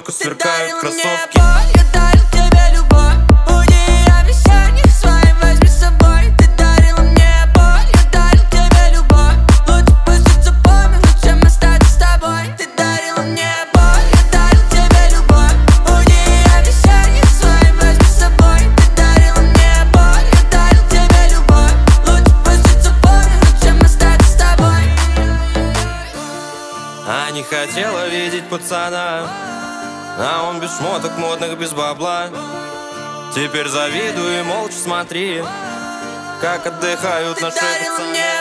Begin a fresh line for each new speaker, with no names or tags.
только сверкают кроссовки.
Я дарил тебе любовь, уйди от обещаний своим, возьми с собой. Ты дарила мне боль, я дарил тебе любовь. Лучше пусть запомню, чем остаться с тобой. Ты дарила мне боль, я дарил тебе любовь, уйди от обещаний своим, возьми с собой. Ты дарила мне боль, я дарил тебе любовь. Лучше пусть запомню, чем остаться с тобой.
А не хотела видеть пацана, а он без шмоток модных, без бабла. Теперь завидую и молча смотри, как отдыхают наши
Ты дарила
пацаны.
мне